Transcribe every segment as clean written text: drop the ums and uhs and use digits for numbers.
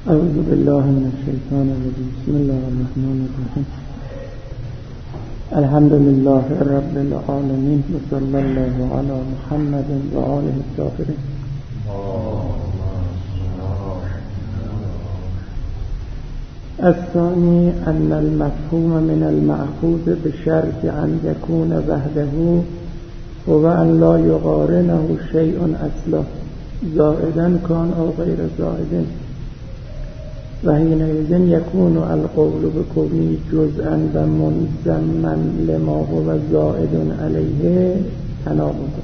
اعوذ بالله من الشیطان الرجیم. بسم الله الرحمن الرحیم. الحمد لله رب العالمین و صلی الله علی محمد و آله الطاهرین. الثانی ان المفهوم من المأخوذ بشرط ان يكون وحده هو ان لا يقارنه شيء اصلا زائدا كان او غیر زائد و حینئذ یکون القول بکونه جزءا و ملزما لما هو زائد علیه تناقض.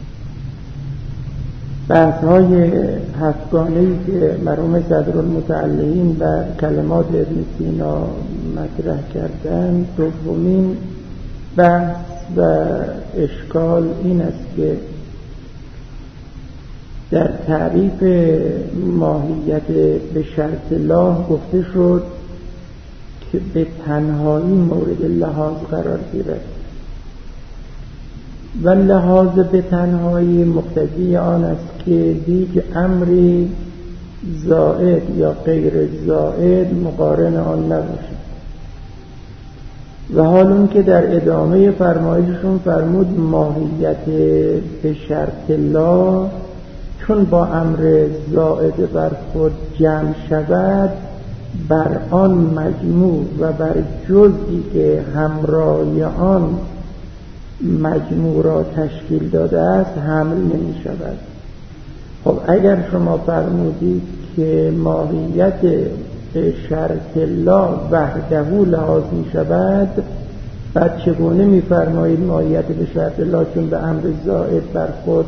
بحث‌های هفتگانه‌ای که مرحوم صدرالمتعلقین و کلمات ابن سینا مطرح کردند، دومین بحث و اشکال این است که در تعریف ماهیت به شرط الله گفته شد که به تنهایی مورد لحاظ قرار گیرد و لحاظ به تنهایی مقتضی آن است که هیچ امری زائد یا غیر زائد مقارن آن نباشد. و حال اون که در ادامه فرمایششون فرمود ماهیت به شرط الله چون با امر زائد بر خود جمع شود، بر آن مجموع و بر جزئی که همراهی آن مجموع را تشکیل داده است حمل نمی شود. خب اگر شما فرمودید که ماهیت به شرط الله وحده لحاظ می شود، بعد چگونه می فرمایید ماهیت به شرط الله چون به امر زائد بر خود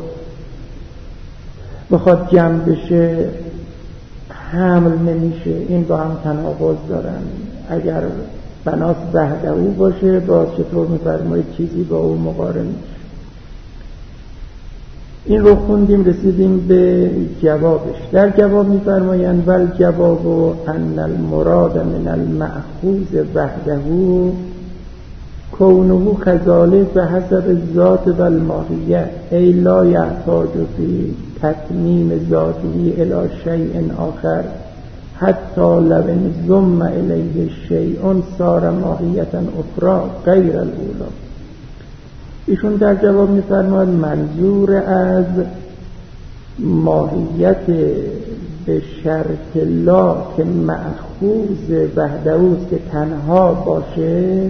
بخواد جمع بشه حمل نمیشه؟ این با هم تناقض دارن. اگر بناس وحده او باشه باز چطور میفرمایید چیزی با او مقارن میشه؟ این رو خوندیم رسیدیم به جوابش. در جواب میفرمایند ول جواب ان المراد من المأخوذ وحده کونه كذلك به حسب الذات و الماهیت ای لا یحتاج فی تتمیم ذاته الى شیء آخر حتی لو انضم الیه شیء صار ماهیتا اخرى غیر الاولی. ایشون در جواب میفرماید منظور از ماهیت به شرط الله که مأخوذ وحده است که تنها باشه،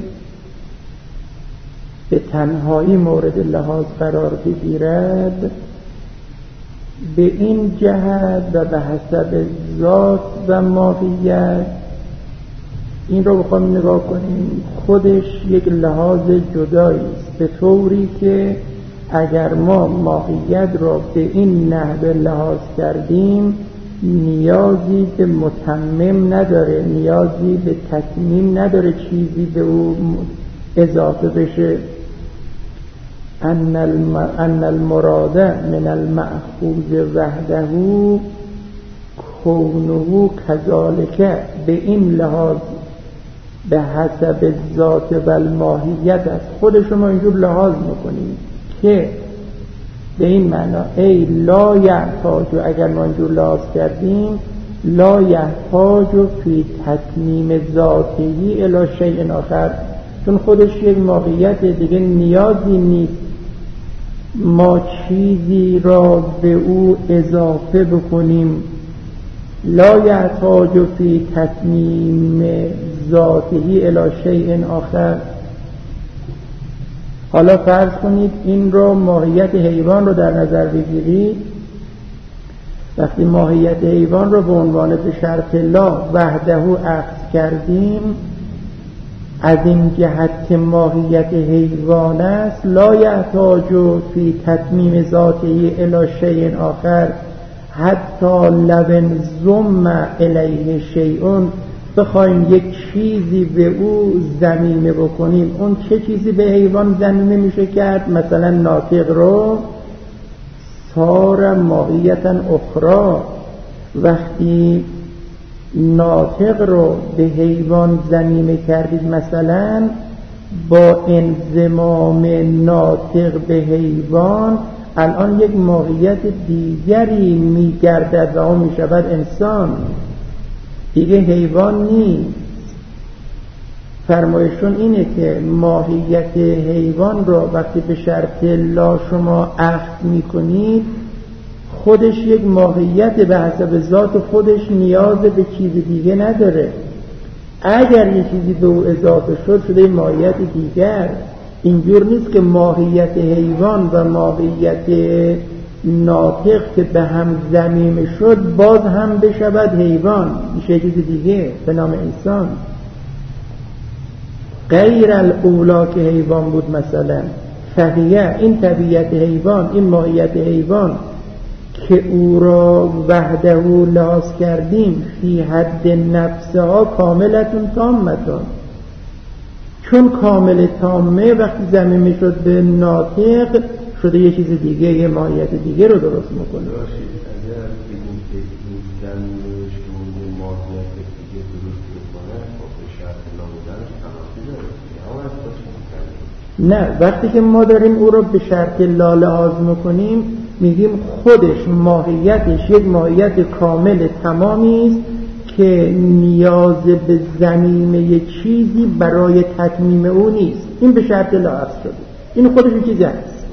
به تنهایی مورد لحاظ قرار بگیرد، به این جهت و به حسب ذات و ماهیت. این رو بخوام نگاه کنیم خودش یک لحاظ جدایی است، به طوری که اگر ما ماهیت را به این نحوه لحاظ کردیم نیازی به متمم نداره، نیازی به تتمیم نداره، چیزی به او اضافه بشه. ان المراد من المأخوذ وحده کونه كذلك به این لحاظ به حسب ذات و الماهیت است. خود شما اینجور لحاظ میکنید که به این معنا ای لا یحتاج، اگر ما اینجور لحاظ کردیم لا یحتاج فی تتمیم ذاته الی شیء آخر، چون خودش یک ماهیت دیگه نیازی نیست ما چیزی را به او اضافه بکنیم. لا یحتاج فی تتمیم ذاته الی شیء آخر. حالا فرض کنید این رو ماهیت حیوان رو در نظر بگیرید. وقتی ماهیت حیوان رو به عنوان به شرط الله وحده اخذ کردیم، از این جهت که ماهیت حیوان است لا یحتاج فی تتمیم ذاته الی شیء آخر حتی لو انضم الیه شیء. بخوایم یک چیزی به او ضمیمه بکنیم، اون چه چیزی به حیوان ضمیمه میشه کرد؟ مثلا ناطق رو صار ماهیتا اخرى. وقتی ناطق رو به حیوان ضمیمه کردید، مثلا با انضمام ناطق به حیوان الان یک ماهیت دیگری میگردد و اون میشود انسان. دیگه حیوان نیست. فرمایشون اینه که ماهیت حیوان رو وقتی به شرط لا شما اخذ میکنید، خودش یک ماهیت به حسب ذات خودش نیاز به چیز دیگه نداره. اگر یه چیزی به او اضافه شده ماهیت دیگر. اینجور نیست که ماهیت حیوان و ماهیت ناطق که به هم ضمیم شد باز هم بشود حیوان، میشه چیز دیگه به نام انسان. غیر الاولا که حیوان بود مثلا، فهیه این طبیعت حیوان، این ماهیت حیوان که او را وحده لحاظ کردیم فی حد نفسها کاملتون تامتون، چون کامل تامه وقتی ضمیم شد به ناطق شده یه چیز دیگه، یه ماهیت دیگه رو درست میکنه. نه، وقتی که ما داریم او رو به شرط لا لحاظ میکنیم میگیم خودش ماهیتش یک ماهیت کامل تمامی است که نیاز به ضمیم چیزی برای تتمیم او نیست. این به شرط لا لحاظ شده، این خودش چیزی هست.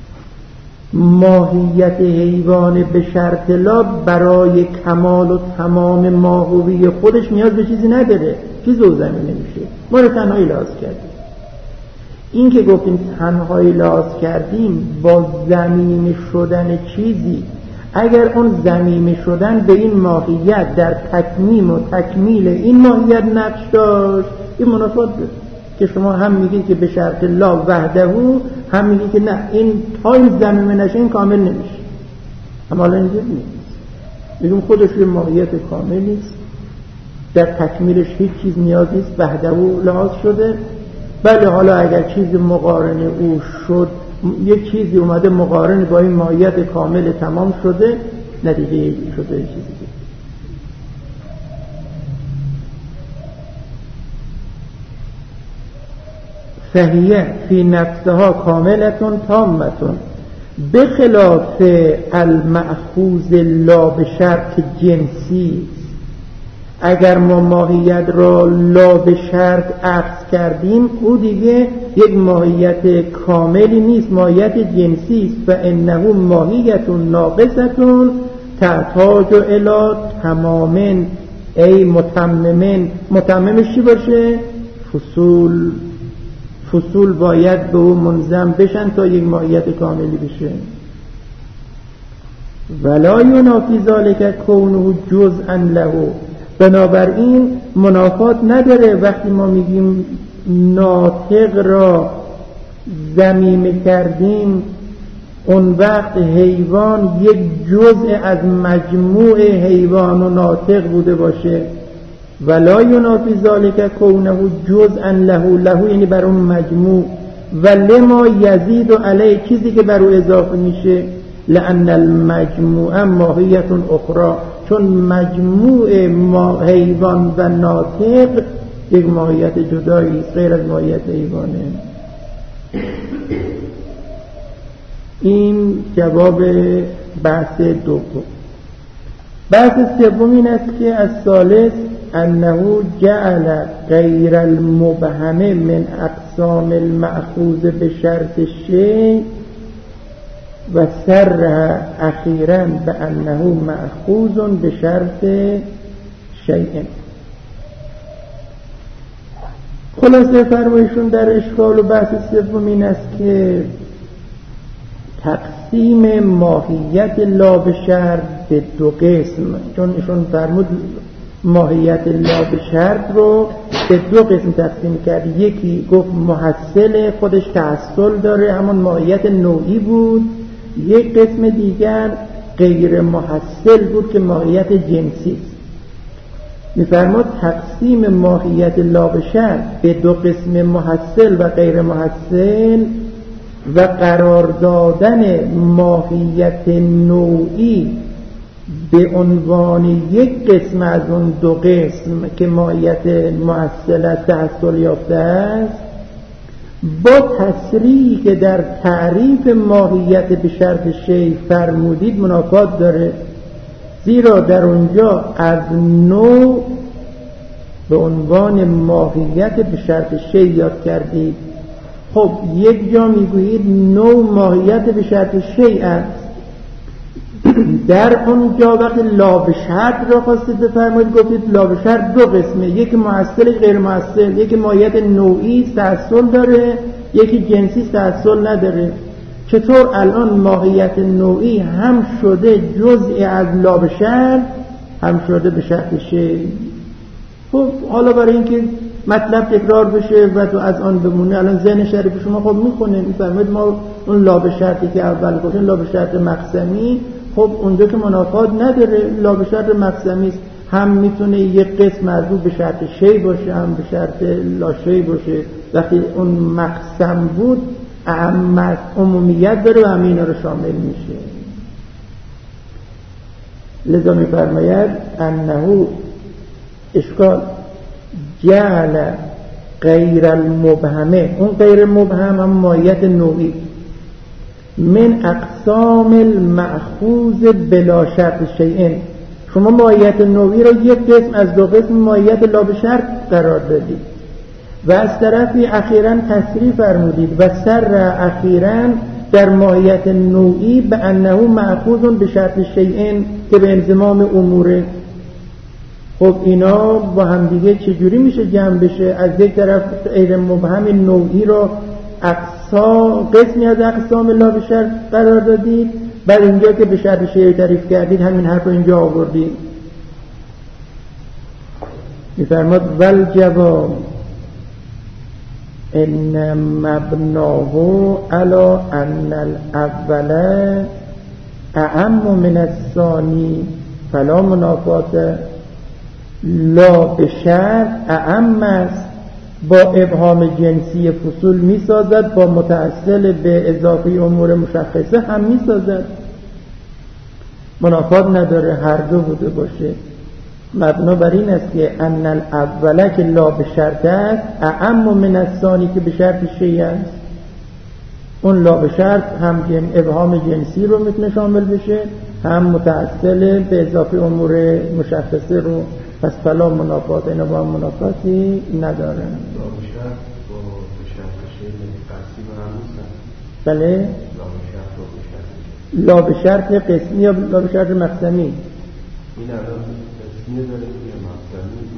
ماهیت حیوان به شرط لا برای کمال و تمام ماهوی خودش نیاز به چیزی نداره، چیز او ضمیم نمیشه. ما رو تنهایی لحاظ کردیم. این که گفتیم تنهایی لحاظ کردیم با ضمیم شدن چیزی، اگر اون ضمیم شدن به این ماهیت در تکمیم و تکمیل این ماهیت نقش داشت، این منافات بود که شما هم میگید که به شرط لا وحده، هم میگید که نه این تا این ضمیم نشه این کامل نمیشه. اما الان اینجور نیست، میگیم خودش یه ماهیت کاملی است، در تکمیلش هیچ چیز نیاز نیست، وحده لحاظ شده. بله حالا اگر چیز مقارن او شد، یک چیزی اومده مقارن با این ماهیت کامل تمام شده، نتیجه شده یک چیزی دیگه. فهیه فی نفسها کاملتون تامتون، بخلاف المأخوذ لا به شرط جنسی. اگر ما ماهیت را لا به شرط اخذ کردیم، او دیگه یک ماهیت کاملی نیست، ماهیت جنسی است. و انه ماهیت ناقصتون تحتاج الی تمامن ای متممن. متممش چی باشه؟ فصول باید به او منظم بشن تا یک ماهیت کاملی بشه. ولا ینافی ذلک کونه جزءا له، بنابراین منافات نداره وقتی ما میگیم ناطق را ضمیم کردیم، اون وقت حیوان یک جزء از مجموع حیوان و ناطق بوده باشه. ولا ینافی ذلک کونه جزءا له یعنی بر اون مجموع، و لما یزید علیه چیزی که بر او اضافه میشه، لأن المجموع ماهیت اخرى، چون مجموع حیوان و ناطق یک ماهیت جدایی است غیر از ماهیت حیوانه. این جواب بحث دوم. بحث سوم این است که الثالث انه جعل غیر المبهم من اقسام المأخوذ به شرط الشیء و سرها اخیراً به انه مأخوذ به شرط شیء. خلاصه فرمایشون در اشکال و بحث سوم این است که تقسیم ماهیت لا به شرط به دو قسم، چون ایشون فرمود ماهیت لا به شرط رو به دو قسم تقسیم کرد. یکی گفت محصل، خودش تحصل داره، همون ماهیت نوعی بود. یک قسم دیگر غیر محصل بود که ماهیت جنسی است. می‌فرماد تقسیم ماهیت لا به شرط به دو قسم محصل و غیر محصل و قرار دادن ماهیت نوعی به عنوان یک قسم از اون دو قسم که ماهیت محصل از تحصل یافته است، با تصریحی که در تعریف ماهیت به شرط شیء فرمودید منافات داره. زیرا در اونجا از نوع به عنوان ماهیت به شرط شی یاد کردید. خب یک جا میگویید نوع ماهیت به شرط شی است، در اونجا وقتی لا به شرط را خواستید بفرمایید گفتید لا به شرط دو قسمه، یکی مؤثر غیر مؤثر، یکی ماهیت نوعی تأصل داره، یکی جنسی تأصل نداره. چطور الان ماهیت نوعی هم شده جزئی از لا به شرط هم شده به شرط شی؟ خب حالا برای اینکه مطلب تکرار بشه و تو از آن بمونه، الان ذهن شریف شما خب میخونه میفهمید ما اون لا به شرطی که اول گفتیم لا به شرط مقسمی، خب اونجا که منافات نداره، لا به شرط مقسمی است، هم میتونه یک قسم مربوط به شرط شی باشه هم به شرط لا شی باشه. وقتی اون مقسم بود عمومیت داره و همه اینا رو شامل میشه. لذا میفرماید انه اشکال جعل غیر المبهمه، اون غیر مبهم هم ماهیت نوعی، من اقسام المأخوذ بلا شرط شیئن. شما ماهیت نوعی رو یک قسم از دو قسم ماهیت لا به شرط قرار دادید و از طرفی اخیراً تصریح فرمودید و سر اخیراً در ماهیت نوعی به انه مأخوذ به شرط شیئن که به انضمام اموره. خب اینا با هم دیگه چجوری میشه جمع بشه؟ از یک طرف غیر مبهم نوعی رو قسمی از اقسام لا به شرط قرار دادید، بعد اینجا که به شرط شیء تعریف کردید همین حرف رو اینجا آوردید. میفرماد والجواب ان مبناه علی ان الاول اعم من الثانی فلا منافات. لا به شرط اعم است، با ابهام جنسی فصول می سازد، با متأصل به اضافه امور مشخصه هم می سازد، منافات نداره هر دو بوده باشه. مبنا بر این است که ان الاول که لا به شرط است اعم من الثانی که به شرط شیء است. اون لا به شرط هم ابهام جنسی رو میتونه شامل بشه هم متأصل به اضافه امور مشخصه رو، پس فلا منافات، اینا با هم منافاتی ندارن. بله لا به شرط قسمی یا لا به شرط مقسمی؟ این الان قسمی داره یا مقسمی؟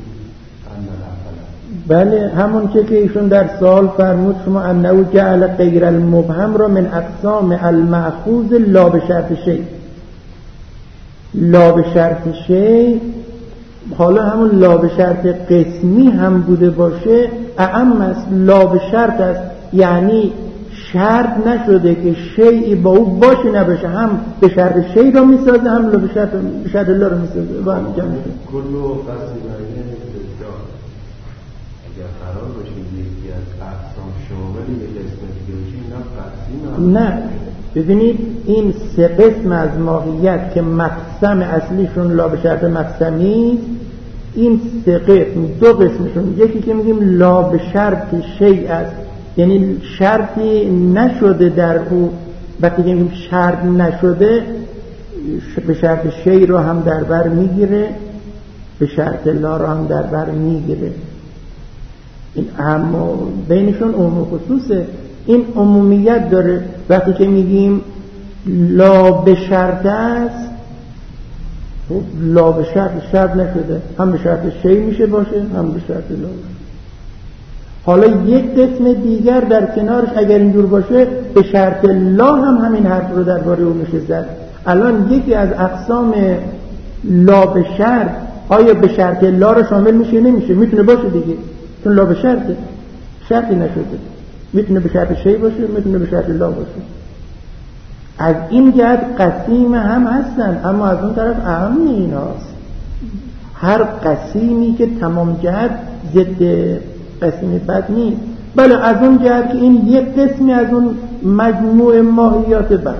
بله همون که ایشون در سوال فرمود شما انه جعل غیر المبهم را من اقسام المأخوذ لا به شرط شی. لا به شرط شی حالا همون لا به شرط قسمی هم بوده باشه اعم است، لا به شرط است، یعنی شرط نشده که شیئی با او باشه نباشه، هم به شرط شی رو میسازه هم به شرط لا رو میسازه. با هم جمع شد کلو قصدی برای استدلال اگر قرار باشه یکی از اقسام شامل یک قسم دیگه باشه اینا قسمی نه. ببینید این سه قسم از ماهیت که مقسم اصلیشون لا به شرط مقسمی، این سه قسم دو قسمشون یکی که میگیم لا به شرط شی است، یعنی شرطی نشده در او، وقتی که میگیم شرط نشده به شرط شی رو هم در بر میگیره به شرط لا رو هم در بر میگیره. این اما بینشون عموم خصوصه، این عمومیت داره. وقتی که میگیم لا به شرط است، لا به شرط نشده، هم به شرط شی میشه باشه هم به شرط لا. حالا یک قسم دیگر در کنارش اگر اینجور باشه به شرط لا هم همین حرف رو درباره او میشه زد. الان یکی از اقسام لا به شرط آیا به شرط لا رو شامل میشه نمیشه؟ میتونه باشه دیگه، چون لا به شرطی نشده، میتونه به شرط شی باشه میتونه به شرط لا باشه. از این جهت قسیم هم هستن، اما از اون طرف اهم ایناست. هر قسیمی که تمام جهت ضد قسم بد نیست، بله از اون جهت که این یک قسمی از اون مجموع ماهیات بد.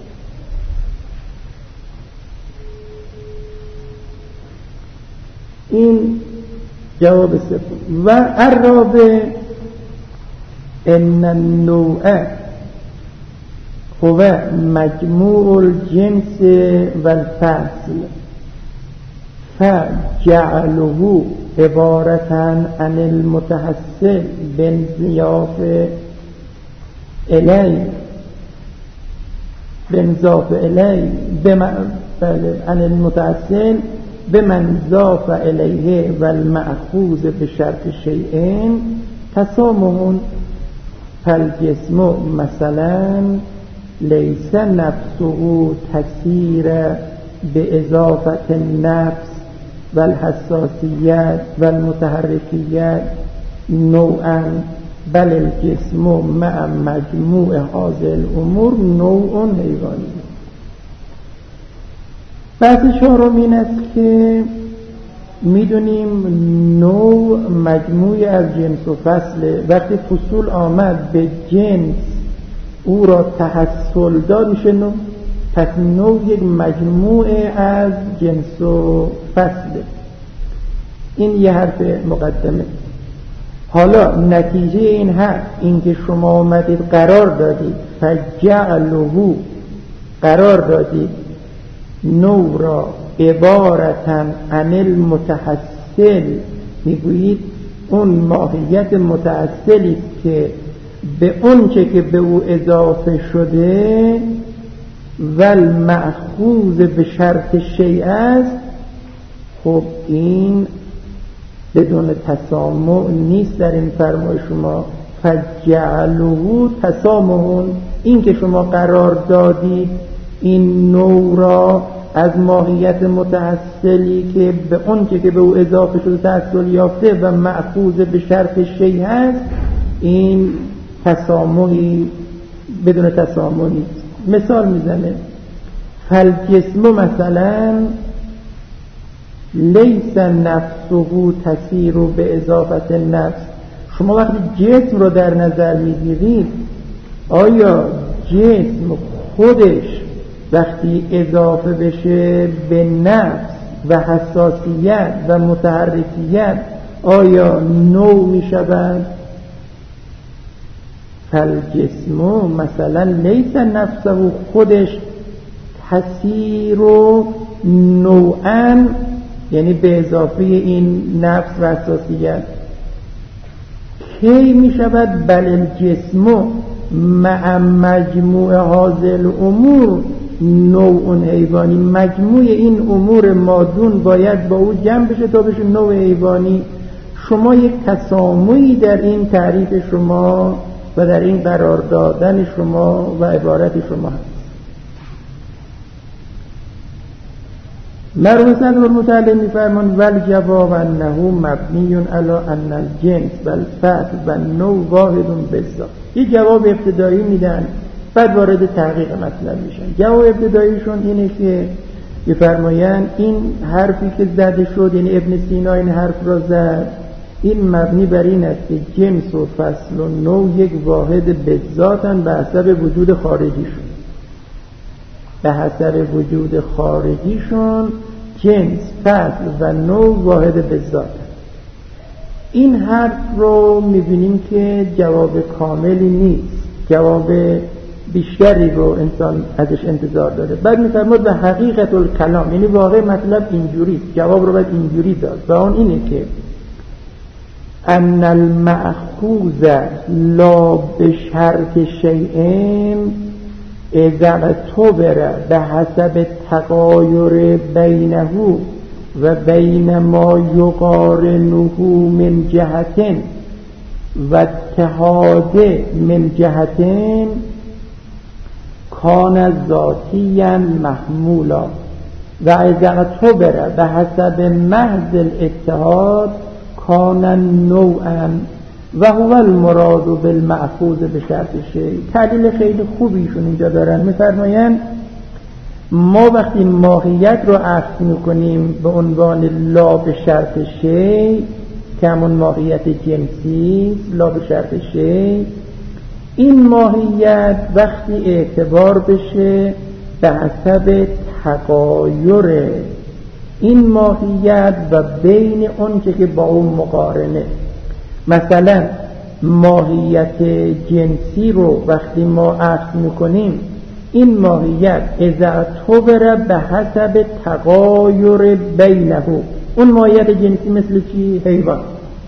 این جواب سوم. و الرابع ان النوع هو مجموع الجنس والفصل فجعله عبارتاً عن المتحصل بانضاف الی عن المتحصل بمن ضاف الیه و المأخوذ بشرط شیئین تسامح. فالجسم مثلا لیس نفسه تسیر باضافة النفس والحساسیت والمتحرکیت نوعا بل الجسم مع مجموع هذه الامور نوع حیوانی. بحث چهارم است که میدونیم نوع مجموعی از جنس و فصله. وقتی فصول آمد به جنس او را تحصل داد میشه نوع. پس نوع یک مجموعه از جنس و فصله. این یه حرف مقدمه. حالا نتیجه این حرف این که شما آمدید قرار دادید فجعله قرار دادید نوع را عبارتاً عن المتحصل، میگویید اون ماهیت متحصلی که به اون چه که به او اضافه شده و المأخوذ به شرط شیء است. خب این بدون تسامح نیست در این فرمای شما. فجعله تسامح، این که شما قرار دادید این نوع را از ماهیت متحصلی که به اون که به او اضافه شده تحصل یافته و مأخوذ به شرط شیء هست، این تسامحی بدون تسامح نیست. مثال میزنه فالجسم مثلا لیس نفسه تسیر به اضافت نفس. شما وقتی جسم رو در نظر میگیرید آیا جسم خودش وقتی اضافه بشه به نفس و حساسیت و متحرکیت آیا نوع می شود؟ فالجسم مثلا لیس نفسه خودش تسیر نوعا، یعنی به اضافه این نفس و حساسیت کی می شود؟ بل الجسم مع مجموع هذه الامور نوع حیوانی. مجموع این امور مادون باید با او جمع بشه تا بشه نوع حیوانی. شما یک تسامحی در این تعریف شما و در این قرار دادن شما و عبارت شما هست. مرحوم صدر المتعلم می‌فرمایند والجواب انه مبنی علی ان الجنس والفصل والنوع واحد بالذات. یه جواب ابتدایی میدن بعد وارد تحقیق مطلب میشن. جواب ابتداییشون اینه که می‌فرمایند این حرفی که زده شد، یعنی ابن سینا این حرف را زد، این مبنی بر این است که جنس و فصل و نوع یک واحد بالذاتن به حسب وجود خارجیشون. به حسب وجود خارجیشون جنس، فصل و نوع واحد بالذات. این حرف رو میبینیم که جواب کاملی نیست، جواب بیشتری رو انسان ازش انتظار داره. بعد میفرماد به حقیقت الکلام، یعنی واقع مطلب اینجوری، جواب رو باید اینجوری داد و اون اینه که ان المأخوذ لا بشرط شیء اذا اعتبر به حسب تغایر بینه و بین ما یقارنه من جهت و اتحاد من جهت کان ذاتیا محمولا و اذا اعتبر به حسب محض الاتحاد کان نوعا و هو المراد بالمأخوذ به شرط شیء. تعلیل خیلی خوبیشون اینجا دارن. میفرمایند ما وقتی ماهیت رو عکس میکنیم به عنوان لا به شرط شیء که همون ماهیت جنسی لا به شرط شیء، این ماهیت وقتی اعتبار بشه به حسب تغایر این ماهیت و بین اون که با اون مقارنه، مثلا ماهیت جنسی رو وقتی ما عکس میکنیم این ماهیت اذا اعتبر به حسب تغایر بینه، اون ماهیت جنسی مثل چی؟ حیوان.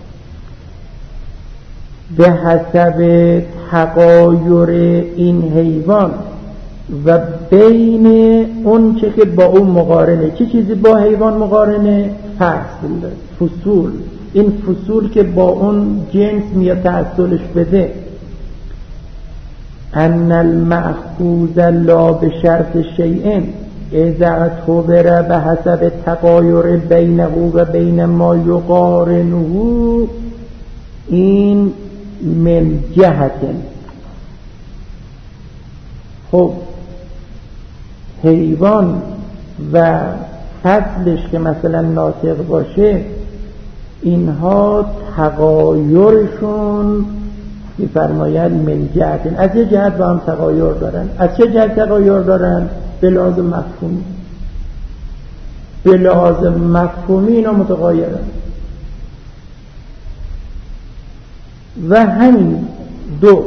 به حسب تغایر این حیوان و بین اون چه که با اون مقارنه. چه چیزی با حیوان مقارنه؟ فصل، فصول. این فصول که با اون جنس میاد تحصلش بده. ان المأخوذ لا بشرط شیء اذا اعتبر به حسب تغایر بینه و بین ما یقارنه، این من جهت. خب حیوان و فصلش که مثلا ناطق باشه، اینها تغایرشون می‌فرماید من جهت، از یه جهت با هم تغایر دارن. از چه جهت تغایر دارن؟ به لحاظ مفهومی. به لحاظ مفهومی اینا متغایرن. و همین دو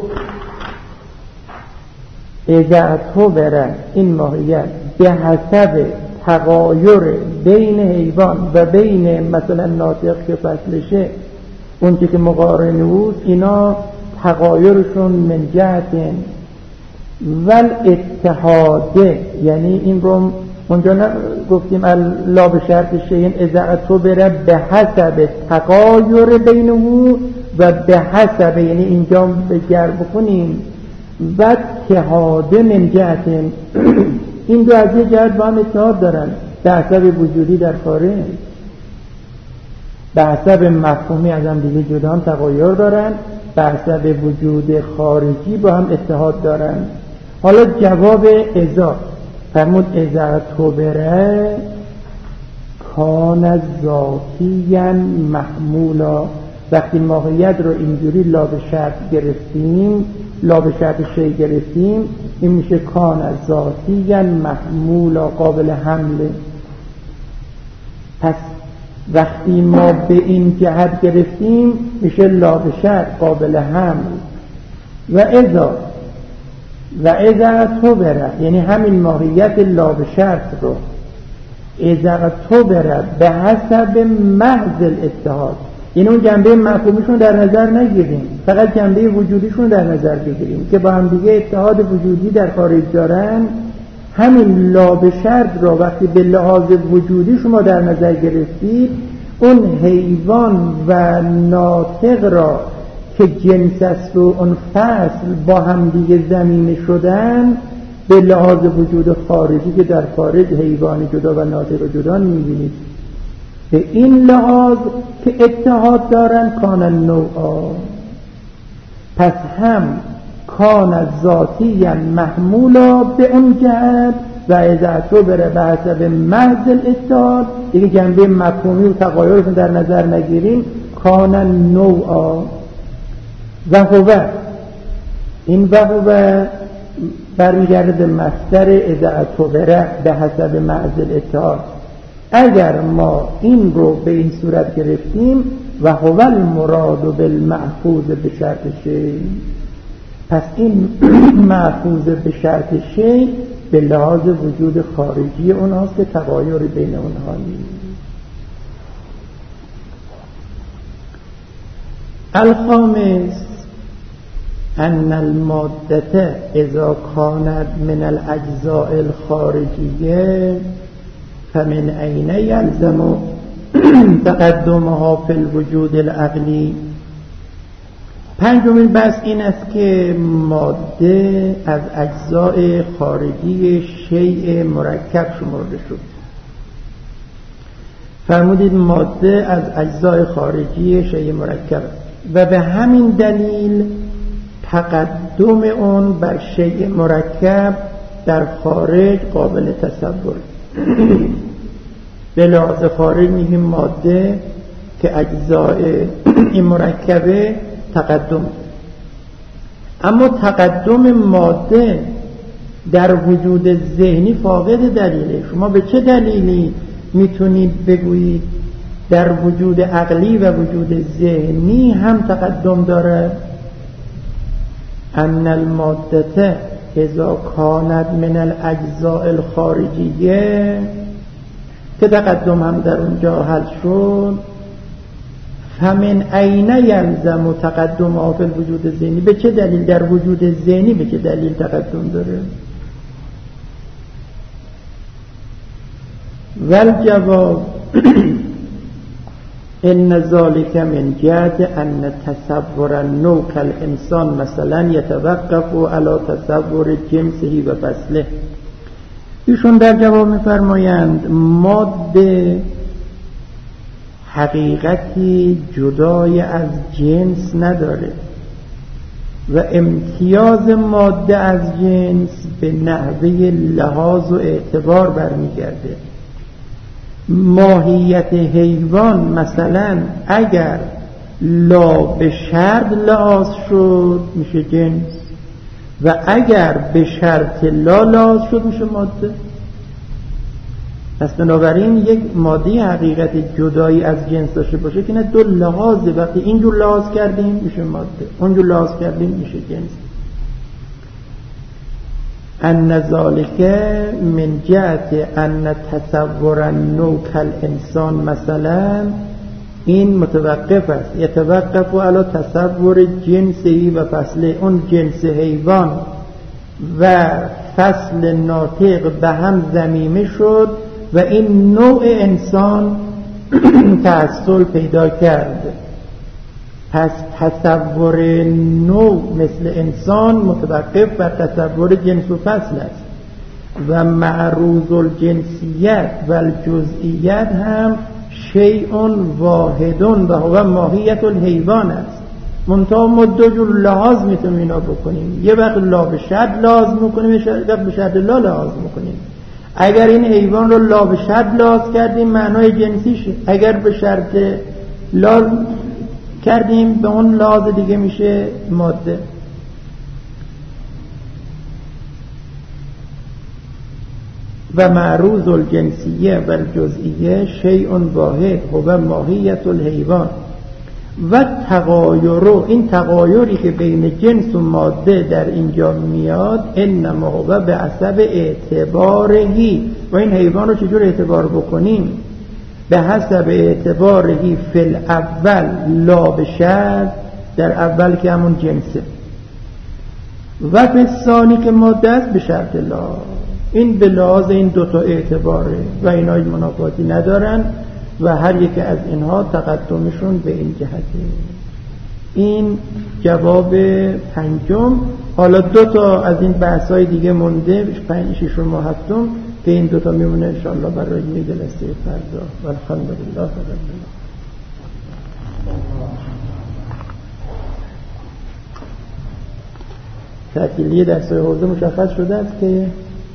اذا اعتبر این ماهیت به حسب تغایر بین حیوان و بین مثلا ناطق که فصلشه، اون که مقارنه بود، اینا تغایرشون من جهت ول اتحاده، یعنی این رو اونجا گفتیم لا به شرط شیء اذا اعتبر به حسب تغایر بینه و به حسب، یعنی اینجا به جر بکنیم و اتحاده من جهت، این دو از یه جهت با هم اتحاد دارن، به حسب وجودی در خارج، به حسب مفهومی از هم دیگه جدا هم تغایر دارن، به حسب وجود خارجی با هم اتحاد دارن. حالا جواب اذا فرمود اذا اعتبر کان ذاتیا محمولا، وقتی ماهیت رو اینجوری لا به شرط گرفتیم، لا به شرط شیء گرفتیم، این میشه کان ذاتیا محمولا، قابل حمله. پس وقتی ما به این جهت گرفتیم میشه لا به شرط قابل حمل. و اذا اعتبر، یعنی همین ماهیت لا به شرط رو اذا اعتبر به حسب محض الاتحاد، یعنی اون جنبه مفهومیشون در نظر نگیریم، فقط جنبه وجودیشون در نظر بگیریم که با هم دیگه اتحاد وجودی در خارج دارن، همین لا به شرط را وقتی به لحاظ وجودی شما در نظر گرفتید، اون حیوان و ناطق را که جنس است و اون فصل با هم دیگه زمینه شدن، به لحاظ وجود خارجی که در خارج حیوان جدا و ناطق جدا می‌بینید. به این لحاظ که اتحاد دارن کان نوعا، پس هم کان ذاتی محمولا به اون جهت و اذا اعتبر به حسب محض الاتحاد، دیگه جنبه مفهومی و تغایرشون در نظر نگیریم، کان نوعا. و هو، این و هو برمیگرده به مصدر اذا اعتبر به حسب محض الاتحاد. اگر ما این رو به این صورت گرفتیم و هو المراد بالمحفوظ به شرط شیء، پس این محفوظ به شرط شیء به لحاظ وجود خارجی اونهاست که تغایر بین اونها نیست. الخامس ان المادة اذا كانت من الاجزاء الخارجیه فمن أين يلزم تقدمها في الوجود العقلی. پنجمین بحث این است که ماده از اجزاء خارجی شیء مرکب شمرده شد. فرمودید ماده از اجزاء خارجی شیء مرکب و به همین دلیل تقدم اون بر شیء مرکب در خارج قابل تصور. به لحاظ خارج میگیم ماده که اجزاء این مرکبه تقدم، اما تقدم ماده در وجود ذهنی فاقد دلیله. شما به چه دلیلی میتونید بگویید در وجود عقلی و وجود ذهنی هم تقدم داره؟ ان الماده اذا کانت من الاجزاء الخارجیه که تقدم هم در اونجا حل شد، فمن این یلزم تقدم فی الوجود الذهنی، به چه دلیل در وجود ذهنی به چه دلیل تقدم داره؟ والجواب ان ذلك من جهت ان تصور النوع كالانسان مثلا يتوقف على تصور جنسه و فصله. ایشون در جواب می‌فرمایند ماده حقیقتی جدای از جنس نداره و امتیاز ماده از جنس به نحوه لحاظ و اعتبار برمیگرده. ماهیت حیوان مثلا اگر لا به شرط لحاظ شد میشه جنس و اگر به شرط لا لحاظ شد میشه ماده. پس بنابراین یک ماده حقیقت جدایی از جنس داشته باشه که نه دو لحاظه، وقتی اینجور لحاظ کردیم میشه ماده، اونجور لحاظ کردیم میشه جنس. ان ذلك من جهت ان تصور النوع كالانسان مثلا، این متوقف است، یتوقف علی تصور جنسی و فصل، اون جنس حیوان و فصل ناطق به هم ضمیمه شد و این نوع انسان تحصل پیدا کرد. پس تصور نوع مثل انسان متوقف بر تصور جنس و فصل است و معروض الجنسیت و الجزئیت هم شیء واحد و هو ماهیت الحیوان است. منتها ما دو جور لحاظ میتونیم اینا بکنیم، یه وقت لا به شرط لحاظ میکنیم، یه وقت به شرط لا لحاظ میکنیم. اگر این حیوان رو لا به شرط لحاظ کردیم معنای جنسیشه، اگر به شرط لا کردیم به اون لحاظ دیگه میشه ماده. و معروض الجنسیه و الجزئیه شیء واحد هو ماهیت الحیوان و تغایر، این تغایری که بین جنس و ماده در اینجا میاد انما هو به حسب اعتبارهی، و این حیوان رو چجور اعتبار بکنیم؟ به حسب اعتبارهی فی الاول لا بشرط، در اول که همون جنسه، و فی الثانی که ماده است به شرط لا. این به لحاظ این دوتا اعتباره و اینا منافاتی ندارن و هر یک از اینها تقدمشون به این جهته. این جواب پنجم. حالا دوتا از این بحث‌های دیگه مونده، 5، 6 و 7 که این دوتا میمونه انشاءالله برای یه جلسه فردا. والحمدلله رب العالمین. تعطیلی درس‌های حوزه مشخص شده است که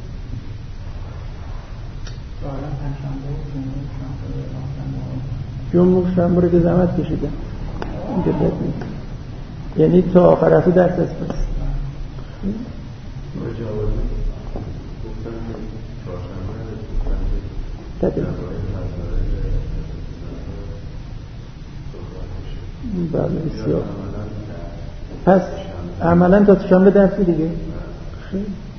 جمعه شنبه که زحمت کشیدن اینجا بد نیست، یعنی تا آخر هفته درس است. بس بله بسیار. پس عملا تا شنبه درسی دیگه.